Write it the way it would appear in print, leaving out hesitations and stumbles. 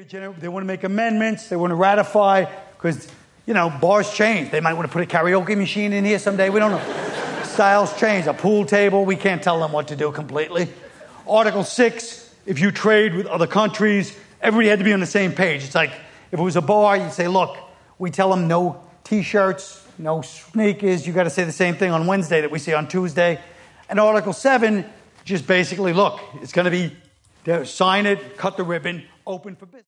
They want to make amendments. They want to ratify because, bars change. They might want to put a karaoke machine in here someday. We don't know. Styles change. A pool table. We can't tell them what to do completely. Article 6, if you trade with other countries, everybody had to be on the same page. It's like if it was a bar, you'd say, look, we tell them no T-shirts, no sneakers. You got to say the same thing on Wednesday that we say on Tuesday. And Article 7, just basically, look, it's going to be, sign it, cut the ribbon, open for business.